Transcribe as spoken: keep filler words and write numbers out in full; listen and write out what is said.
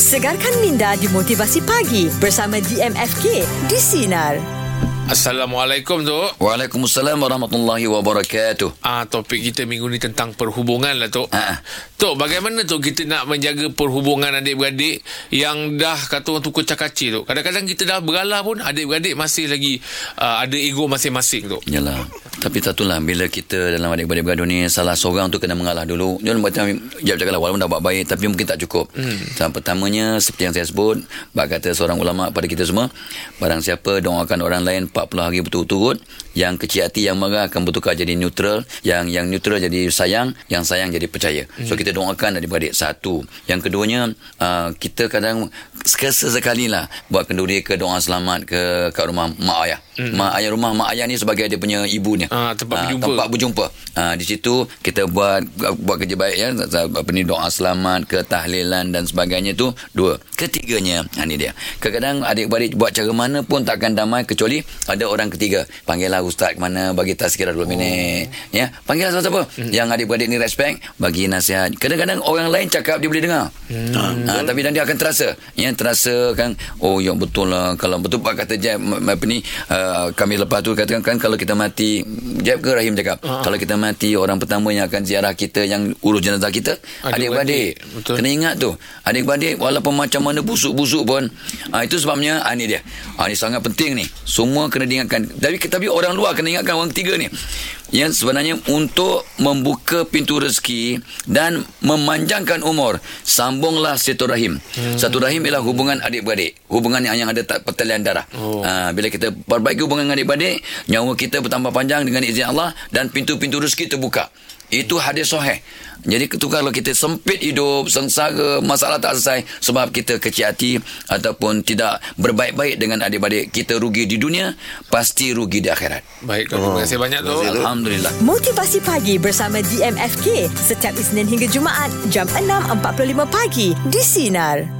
Segarkan minda di Motivasi Pagi bersama D M F K di Sinar. Assalamualaikum, Tok. Waalaikumsalam warahmatullahi wabarakatuh. Ah, topik kita minggu ni tentang perhubungan lah, Tok. Ha. Tok, bagaimana Tok kita nak menjaga perhubungan adik-beradik yang dah kata orang tu kocak-kacir, Tok? Kadang-kadang kita dah beralah pun adik-beradik masih lagi uh, ada ego masing-masing, Tok. Yalah. Tapi satulah, bila kita dalam adik-beradik bergaduh ni, salah seorang tu kena mengalah dulu. Jangan macam jawab cakap lah, walaupun dah buat baik tapi mungkin tak cukup. Hmm. Yang pertamanya, seperti yang saya sebut, bak kata seorang ulama pada kita semua, barang siapa doakan orang lain empat puluh hari berturut-turut, yang kecil hati yang marah akan bertukar jadi neutral, yang yang neutral jadi sayang, yang sayang jadi percaya. Hmm. So kita doakan adik-beradik. Satu. Yang keduanya, uh, kita kadang sesekali lah buat kenduri ke doa selamat ke kat rumah mak ayah. Hmm. Mak ayah rumah mak ayah ni sebagai dia punya ibunya. Ah, tempat berjumpa. Uh, tempat berjumpa. Uh, di situ kita buat buat kerja baik ya, apa ni, doa selamat ke tahlilan dan sebagainya tu. Dua. Ketiganya, ha, ni dia. Kadang-kadang adik-beradik buat cara mana pun takkan damai kecuali ada orang ketiga. Panggillah ustaz ke mana, bagi tazkirah dua minit. Oh. Ya, panggillah siapa-siapa. Hmm. Yang adik-beradik ni respect, bagi nasihat. Kadang-kadang orang lain cakap dia boleh dengar. Hmm. Ha, tapi dan dia akan terasa. Ya, terasa kan, oh ya betul lah. Kalau betul Pak kata Jeb, apa ni, uh, kami lepas tu katakan kan, kalau kita mati, Jeb ke Rahim cakap, uh-huh. kalau kita mati, orang pertama yang akan ziarah kita, yang urus jenazah kita, adik-beradik. Kena ingat tu, adik-beradik walaupun macam mana busuk-busuk pun, uh, itu sebabnya uh, ni dia. Uh, ni sangat penting ni. Semua kena diingatkan. Tapi, tapi orang luar kena ingatkan orang ketiga ni. Yang sebenarnya untuk membuka pintu rezeki dan memanjangkan umur, sambunglah silaturahim. Hmm. Silaturahim ialah hubungan adik-beradik, hubungan yang, yang ada pertalian darah. Oh. Ha, bila kita perbaiki hubungan dengan adik-beradik, nyawa kita bertambah panjang dengan izin Allah dan pintu-pintu rezeki terbuka. Itu hadis sahih. Jadi kalau kita sempit hidup, sengsara, masalah tak selesai sebab kita kecil hati ataupun tidak berbaik-baik dengan adik-beradik, kita rugi di dunia, pasti rugi di akhirat. Baik, terima kasih oh. banyak tu. Alhamdulillah. Motivasi Pagi bersama D M F K setiap Isnin hingga Jumaat jam enam empat puluh lima pagi di Sinar.